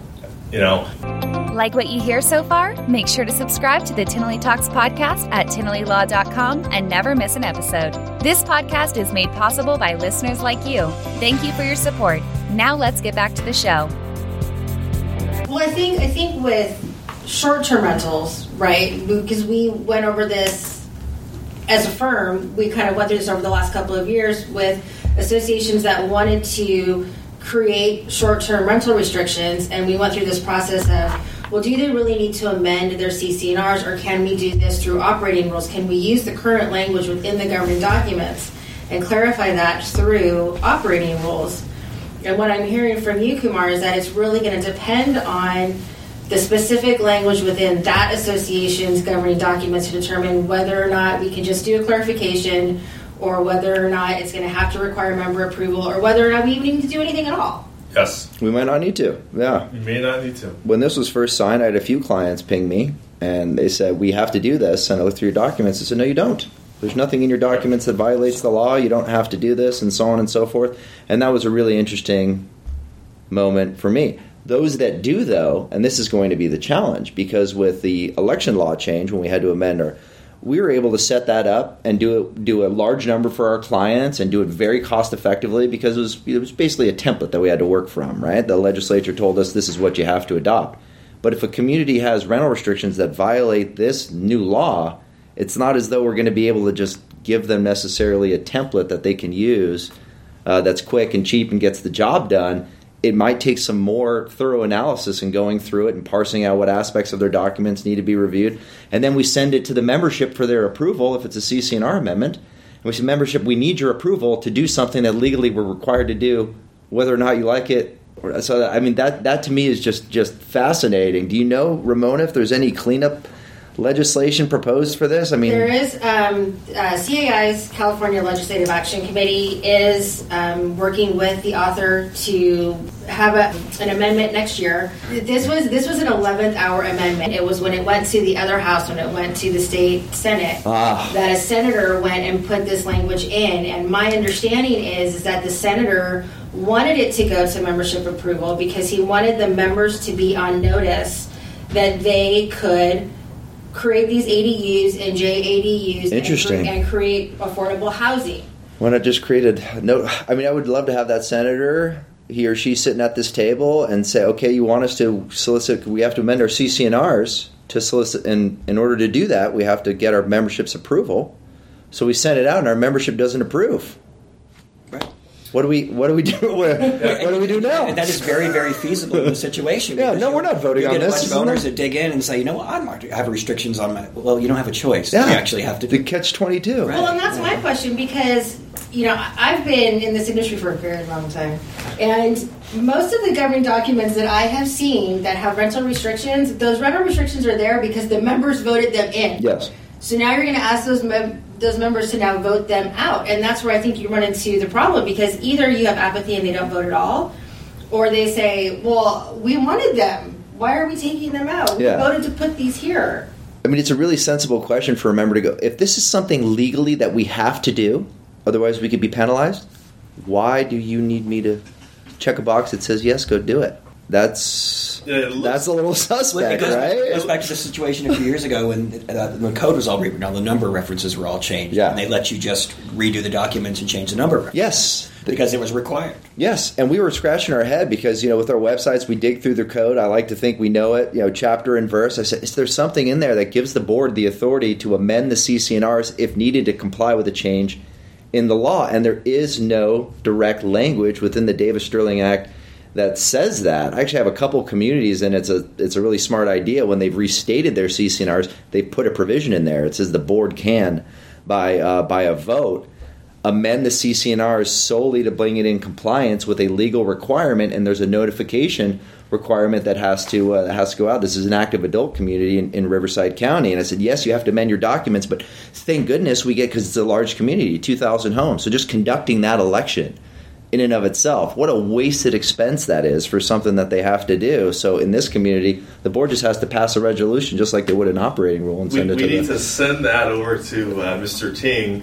Like what you hear so far? Make sure to subscribe to the Tinley Talks podcast at tinleylaw.com and never miss an episode. This podcast is made possible by listeners like you. Thank you for your support. Now let's get back to the show. Well, I think with short-term rentals, right, because we went over this as a firm, we kind of went through this over the last couple of years with associations that wanted to create short-term rental restrictions, and we went through this process of, well, do they really need to amend their CC&Rs, or can we do this through operating rules? Can we use the current language within the governing documents and clarify that through operating rules? And what I'm hearing from you, Kumar, is that it's really going to depend on the specific language within that association's governing documents to determine whether or not we can just do a clarification, or whether or not it's going to have to require member approval, or whether or not we even need to do anything at all. Yes. We might not need to, yeah. You may not need to. When this was first signed, I had a few clients ping me, and they said, we have to do this, and I looked through your documents and said, no, you don't. There's nothing in your documents that violates the law. You don't have to do this, and so on and so forth. And that was a really interesting moment for me. Those that do, though, and this is going to be the challenge, because with the election law change, when we had to amend we were able to set that up and do a large number for our clients and do it very cost effectively, because it was basically a template that we had to work from, right? The legislature told us this is what you have to adopt. But if a community has rental restrictions that violate this new law, It's not as though we're going to be able to just give them necessarily a template that they can use that's quick and cheap and gets the job done. It might take some more thorough analysis and going through it and parsing out what aspects of their documents need to be reviewed. And then we send it to the membership for their approval if it's a CC&R amendment. And we say, membership, we need your approval to do something that legally we're required to do, whether or not you like it. So, that to me is just fascinating. Do you know, Ramona, if there's any cleanup legislation proposed for this? There is. CAI's California Legislative Action Committee is working with the author to have an amendment next year. This was an 11th hour amendment. It was when it went to the other house, when it went to the state Senate, that a senator went and put this language in. And my understanding is that the senator wanted it to go to membership approval because he wanted the members to be on notice that they could create these ADUs and JADUs and create affordable housing. Why not just create I would love to have that senator, he or she, sitting at this table and say, okay, you want us to solicit, we have to amend our CC&Rs to solicit, and in order to do that, we have to get our membership's approval. So we send it out and our membership doesn't approve. Right. What do we do? What do we do now? And that is very, very feasible in the situation. Yeah, no, we're not voting on this. You get a bunch of owners that dig in and say, you know what, I have restrictions on my... Well, you don't have a choice. Yeah. You actually have to do... The catch-22. Right. Well, and that's my question because, I've been in this industry for a very long time. And most of the governing documents that I have seen that have rental restrictions, those rental restrictions are there because the members voted them in. Yes. So now you're going to ask those members to now vote them out. And that's where I think you run into the problem because either you have apathy and they don't vote at all, or they say, well, we wanted them. Why are we taking them out? Yeah. We voted to put these here. It's a really sensible question for a member to go, if this is something legally that we have to do, otherwise we could be penalized, why do you need me to check a box that says yes, go do it? That's a little suspect, right? It goes back to the situation a few years ago when the code was all rewritten. Now the number references were all changed. Yeah. And they let you just redo the documents and change the number. Yes. Because it was required. Yes, and we were scratching our head because, with our websites, we dig through the code. I like to think we know it, chapter and verse. I said, is there something in there that gives the board the authority to amend the CC&Rs if needed to comply with a change in the law? And there is no direct language within the Davis-Sterling Act that says that. I actually have a couple communities, and it's a really smart idea. When they've restated their CC&Rs, they put a provision in there. It says the board can, by a vote, amend the CC&Rs solely to bring it in compliance with a legal requirement, and there's a notification requirement that has to go out. This is an active adult community in Riverside County, and I said, yes, you have to amend your documents, but thank goodness we get, because it's a large community, 2,000 homes. So just conducting that election in and of itself, what a wasted expense that is for something that they have to do. So in this community, the board just has to pass a resolution just like they would an operating rule and send it to them. We need to send that over to Mr. Ting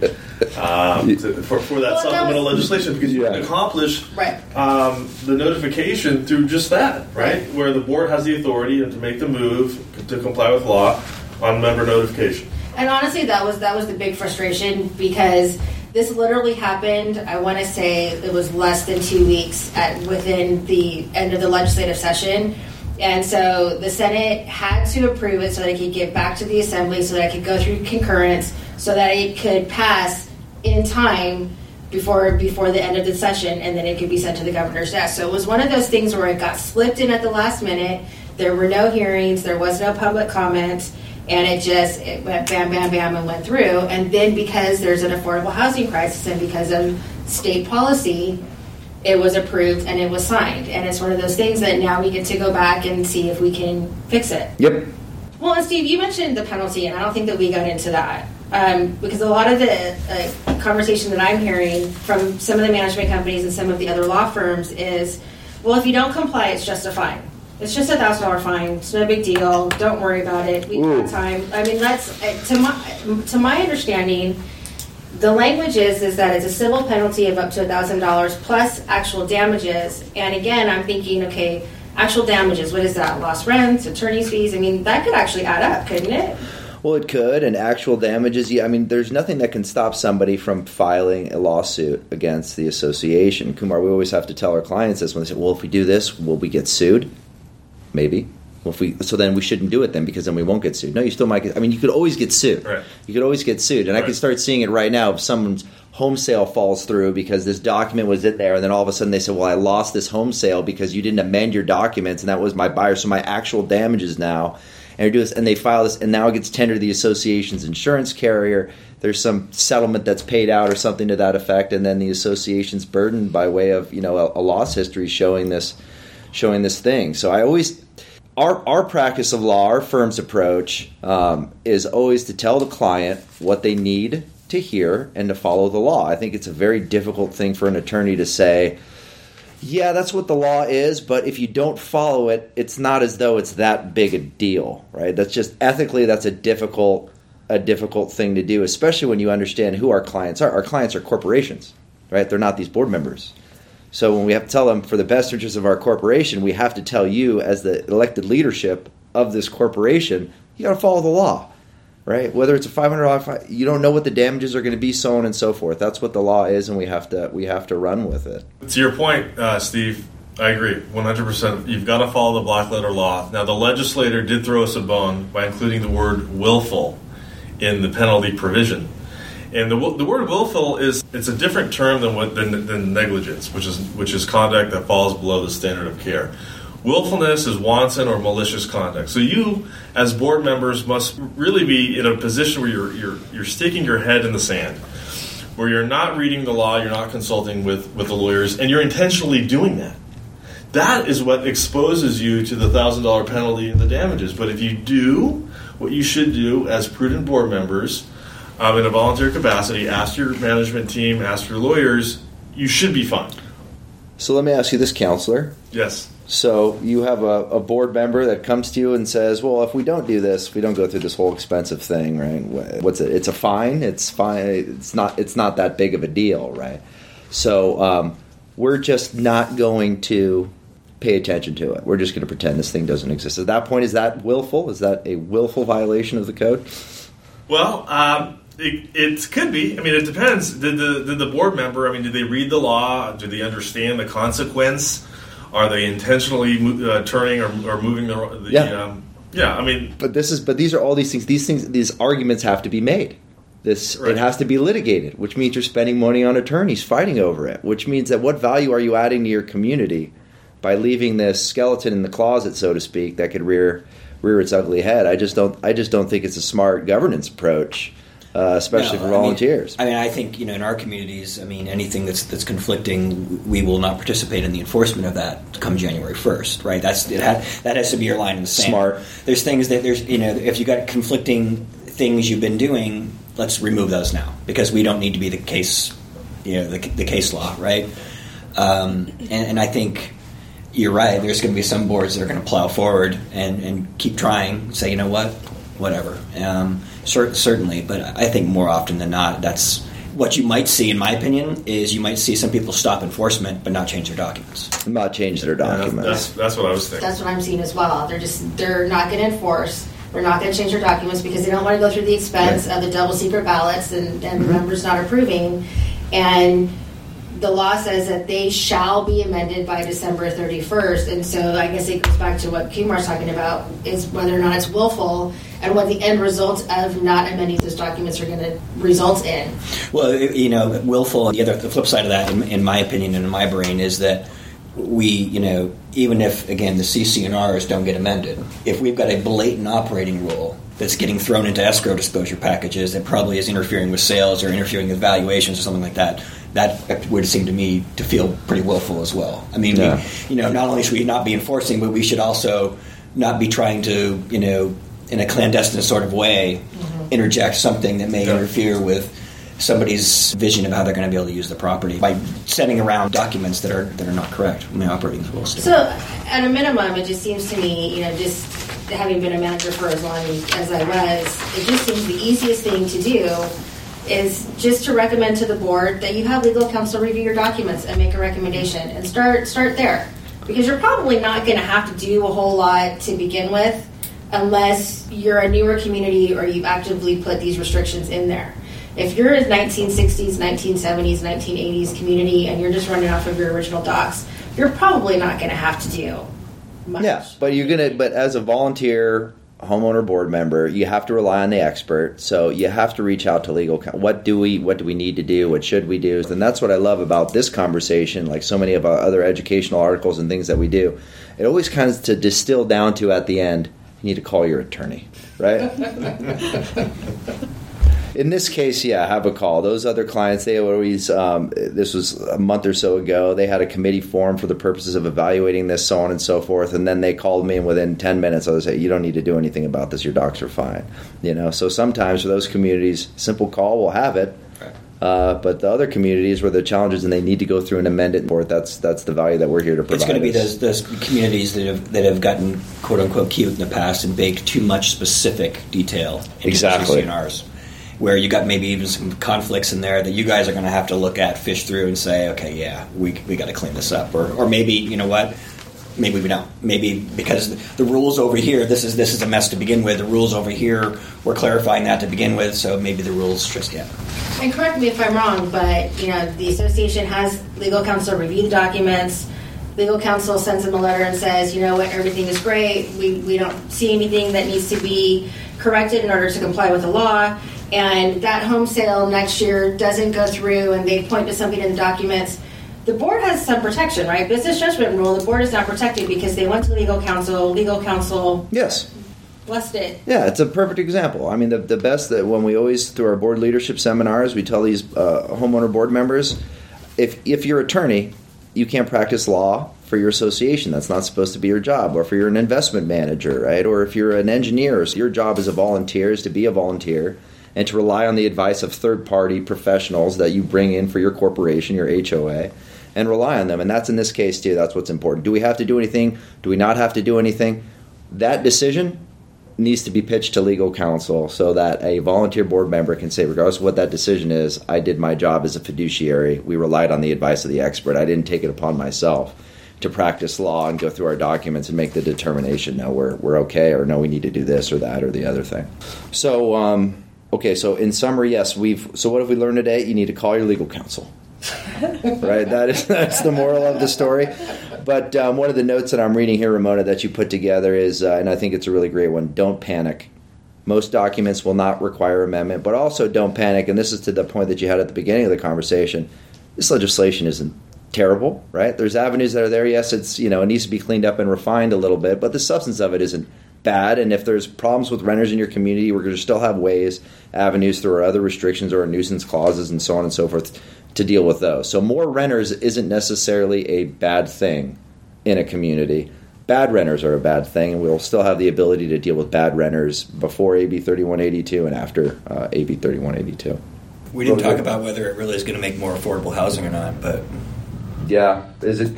for that supplemental legislation, because you can accomplish the notification through just that, right? Where the board has the authority to make the move to comply with law on member notification. And honestly, that was the big frustration because this literally happened, I want to say it was less than 2 weeks within the end of the legislative session. And so the Senate had to approve it so that it could get back to the Assembly, so that it could go through concurrence, so that it could pass in time before the end of the session, and then it could be sent to the governor's desk. So it was one of those things where it got slipped in at the last minute. There were no hearings. There was no public comment. And it went bam, bam, bam, and went through. And then because there's an affordable housing crisis and because of state policy, it was approved and it was signed. And it's one of those things that now we get to go back and see if we can fix it. Yep. Well, and Steve, you mentioned the penalty, and I don't think that we got into that. Because a lot of the conversation that I'm hearing from some of the management companies and some of the other law firms is, well, if you don't comply, it's just a fine. It's just $1,000 fine. It's no big deal. Don't worry about it. We've got time. I mean, that's to my understanding. The language is that it's a civil penalty of up to $1,000 plus actual damages. And again, I'm thinking, okay, actual damages. What is that? Lost rents, attorney's fees. I mean, that could actually add up, couldn't it? Well, it could, and actual damages. Yeah, I mean, there's nothing that can stop somebody from filing a lawsuit against the association. Kumar, we always have to tell our clients this when they say, "Well, if we do this, will we get sued?" Maybe. Well, so then we shouldn't do it then, because then we won't get sued. No, you still might get. I mean, you could always get sued. Right. You could always get sued, and I can start seeing it right now. If someone's home sale falls through because this document was in there, and then all of a sudden they said, "Well, I lost this home sale because you didn't amend your documents, and that was my buyer, so my actual damages now." And they do this, and they file this, and now it gets tendered to the association's insurance carrier. There's some settlement that's paid out or something to that effect, and then the association's burdened by way of a loss history showing this thing. So I always. Our practice of law, our firm's approach, is always to tell the client what they need to hear and to follow the law. I think it's a very difficult thing for an attorney to say, yeah, that's what the law is, but if you don't follow it, it's not as though it's that big a deal, right? That's just ethically, that's a difficult thing to do, especially when you understand who our clients are. Our clients are corporations, right? They're not these board members. So when we have to tell them, for the best interest of our corporation, we have to tell you as the elected leadership of this corporation, you got to follow the law, right? Whether it's a $500 fine, you don't know what the damages are going to be, so on and so forth. That's what the law is, and we have to run with it. To your point, Steve, I agree 100%. You've got to follow the black letter law. Now, the legislator did throw us a bone by including the word willful in the penalty provision. And the word willful it's a different term than negligence, which is conduct that falls below the standard of care. Willfulness is wanton or malicious conduct. So you, as board members, must really be in a position where you're sticking your head in the sand, where you're not reading the law, you're not consulting with the lawyers, and you're intentionally doing that. That is what exposes you to the $1,000 penalty and the damages. But if you do what you should do as prudent board members, in a volunteer capacity, ask your management team, ask your lawyers, you should be fine. So let me ask you this, counselor. Yes. So you have a board member that comes to you and says, well, if we don't do this, we don't go through this whole expensive thing, right? What's it? It's a fine. It's fine. It's not that big of a deal, right? So we're just not going to pay attention to it. We're just going to pretend this thing doesn't exist. At that point, is that willful? Is that a willful violation of the code? Well, it could be. I mean, it depends. Did the board member, did they read the law? Do they understand the consequence? Are they intentionally turning or moving the yeah. Yeah, But these are all these things. These arguments have to be made. Right. It has to be litigated, which means you're spending money on attorneys fighting over it, which means that what value are you adding to your community by leaving this skeleton in the closet, so to speak, that could rear its ugly head? I just don't think it's a smart governance approach. Especially for volunteers. I think in our communities, anything that's conflicting, we will not participate in the enforcement of that come January 1st. Right? That has to be your line in the sand. Smart. There's things that if you got conflicting things you've been doing, let's remove those now because we don't need to be the case, the case law, right? And I think you're right. There's going to be some boards that are going to plow forward and keep trying. Say, you know what, whatever. Certainly, but I think more often than not, that's what you might see, in my opinion, is you might see some people stop enforcement but not change their documents. Not change their documents. That's what I was thinking. That's what I'm seeing as well. They're not going to enforce. They're not going to change their documents because they don't want to go through the expense of the double secret ballots and the members not approving. And the law says that they shall be amended by December 31st. And so I guess it goes back to what Kumar's talking about, is whether or not it's willful and what the end result of not amending those documents are going to result in. Well, willful, the flip side of that, in my opinion and in my brain, is that we, even if, again, the CC&Rs don't get amended, if we've got a blatant operating rule that's getting thrown into escrow disclosure packages that probably is interfering with sales or interfering with valuations or something like that, that would seem to me to feel pretty willful as well. Not only should we not be enforcing, but we should also not be trying to, in a clandestine sort of way, interject something that may interfere with somebody's vision of how they're going to be able to use the property by sending around documents that are not correct in the operating rules. So, at a minimum, it just seems to me, just having been a manager for as long as I was, it just seems the easiest thing to do is just to recommend to the board that you have legal counsel review your documents and make a recommendation and start there, because you're probably not going to have to do a whole lot to begin with unless you're a newer community or you've actively put these restrictions in there. If you're a 1960s, 1970s, 1980s community and you're just running off of your original docs, you're probably not going to have to do much. Yeah, but as a volunteer homeowner board member, you have to rely on the expert. So you have to reach out to legal counsel. What do we need to do? What should we do? And that's what I love about this conversation, like so many of our other educational articles and things that we do. It always kind of to distill down to at the end, you need to call your attorney, right? In this case, yeah, have a call. Those other clients, they always, this was a month or so ago, they had a committee formed for the purposes of evaluating this, so on and so forth, and then they called me, and within 10 minutes, I would say, you don't need to do anything about this, your docs are fine. So sometimes for those communities, simple call will have it, but the other communities where there are challenges and they need to go through and amend it, that's the value that we're here to provide. It's going to be those communities that have gotten quote-unquote cute in the past and baked too much specific detail into CC&Rs. Where you got maybe even some conflicts in there that you guys are going to have to look at, fish through, and say, okay, yeah, we got to clean this up, or maybe you know what, maybe we don't, maybe because the rules over here, this is a mess to begin with. The rules over here, we're clarifying that to begin with, so maybe the rules just And correct me if I'm wrong, but the association has legal counsel review the documents. Legal counsel sends them a letter and says, you know what, everything is great. We don't see anything that needs to be corrected in order to comply with the law. And that home sale next year doesn't go through and they point to something in the documents. The board has some protection, right? Business judgment rule, the board is not protected because they went to legal counsel. Yes. Blessed it. Yeah, it's a perfect example. I mean, the best that when we always, through our board leadership seminars, we tell these homeowner board members, if you're an attorney, you can't practice law for your association. That's not supposed to be your job. Or if you're an investment manager, right? Or if you're an engineer, so your job as a volunteer is to be a volunteer and to rely on the advice of third-party professionals that you bring in for your corporation, your HOA, and rely on them. And that's in this case, too. That's what's important. Do we have to do anything? Do we not have to do anything? That decision needs to be pitched to legal counsel so that a volunteer board member can say, regardless of what that decision is, I did my job as a fiduciary. We relied on the advice of the expert. I didn't take it upon myself to practice law and go through our documents and make the determination, no, we're okay, or no, we need to do this or that or the other thing. So, okay, so in summary, yes, so what have we learned today? You need to call your legal counsel. Right? That's the moral of the story. But one of the notes that I'm reading here, Ramona, that you put together is, and I think it's a really great one, don't panic. Most documents will not require amendment, but also don't panic, and this is to the point that you had at the beginning of the conversation. This legislation isn't terrible, right? There's avenues that are there. Yes, it needs to be cleaned up and refined a little bit, but the substance of it isn't bad. And if there's problems with renters in your community, we're going to still have avenues through our other restrictions or our nuisance clauses and so on and so forth to deal with those. So more renters isn't necessarily a bad thing in a community. Bad renters are a bad thing, and we'll still have the ability to deal with bad renters before AB 3182 and after AB 3182. We didn't talk about whether it really is going to make more affordable housing or not, but... Yeah, is it?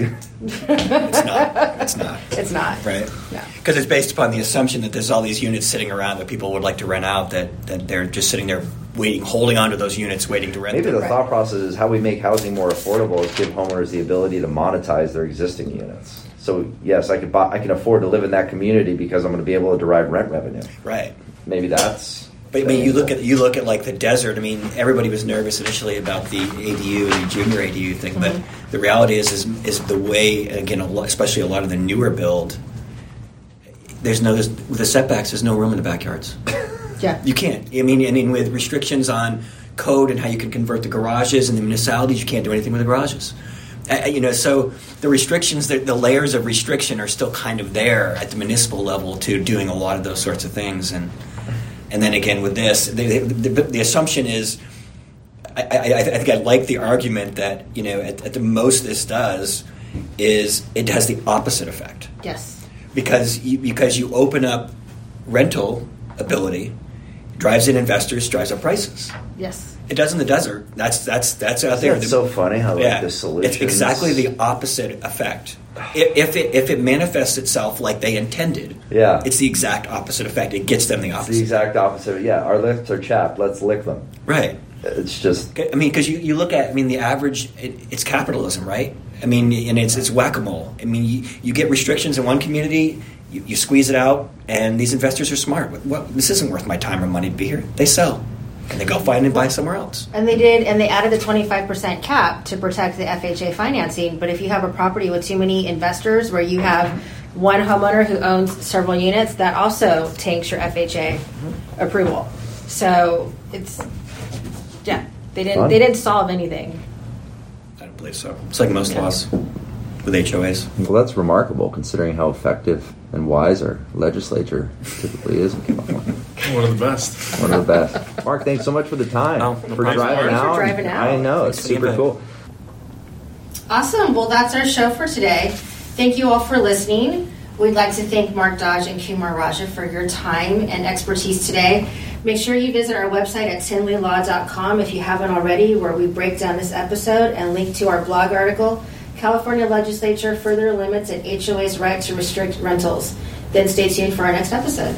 It's not. It's not. Right? No. Because it's based upon the assumption that there's all these units sitting around that people would like to rent out, that they're just sitting there waiting, holding on to those units, waiting to rent them. Maybe the thought process is how we make housing more affordable is give homeowners the ability to monetize their existing units. So, yes, I can afford to live in that community because I'm going to be able to derive rent revenue. Right. Maybe that's... But I mean, you look at like the desert. I mean, everybody was nervous initially about the ADU and the junior ADU thing, but the reality is the way, again, especially a lot of the newer build. With the setbacks, there's no room in the backyards. Yeah, you can't. I mean, with restrictions on code and how you can convert the garages and the municipalities, you can't do anything with the garages. So the restrictions, the layers of restriction are still kind of there at the municipal level to doing a lot of those sorts of things. And then again with this, the assumption is, I think I like the argument that at the most this does is it has the opposite effect. Yes. Because you open up rental ability, drives in investors, drives up prices. Yes. It does in the desert. That's out there. It's so funny how the solutions... It's exactly the opposite effect. If it manifests itself like they intended, it's the exact opposite effect. It gets them the opposite. It's the exact opposite. Yeah, our lips are chapped. Let's lick them. Right. It's just... I mean, because you look at, the average, it's capitalism, right? I mean, and it's whack-a-mole. I mean, you get restrictions in one community, you squeeze it out, and these investors are smart. This isn't worth my time or money to be here. They sell. And they go find and buy somewhere else. And they did, and they added the 25% cap to protect the FHA financing. But if you have a property with too many investors where you have one homeowner who owns several units, that also tanks your FHA approval. So it's, yeah, they didn't solve anything. I don't believe so. It's like most laws with HOAs. Well, that's remarkable considering how effective and wise our legislature typically is in California. One of the best. One of the best. Mark, thanks so much for the time. No for problem. driving Thanks for out. driving out. I know, it's Thanks for the super invite. cool. Awesome. Well, that's our show for today. Thank you all for listening. We'd like to thank Mark Dodge and Kumar Raja for your time and expertise today. Make sure you visit our website at tinleylaw.com if you haven't already, where we break down this episode and link to our blog article, California Legislature Further Limits an HOA's Right to Restrict Rentals. Then stay tuned for our next episode.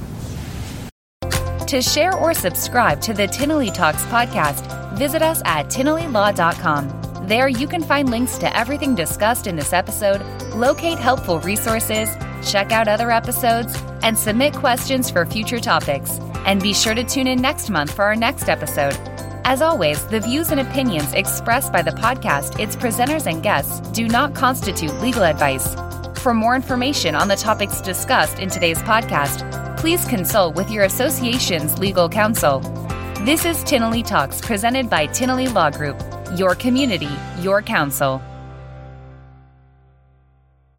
To share or subscribe to the Tinley Talks podcast, visit us at tinleylaw.com. There you can find links to everything discussed in this episode, locate helpful resources, check out other episodes, and submit questions for future topics. And be sure to tune in next month for our next episode. As always, the views and opinions expressed by the podcast, its presenters and guests do not constitute legal advice. For more information on the topics discussed in today's podcast, please consult with your association's legal counsel. This is Tinley Talks, presented by Tinley Law Group. Your community, your counsel.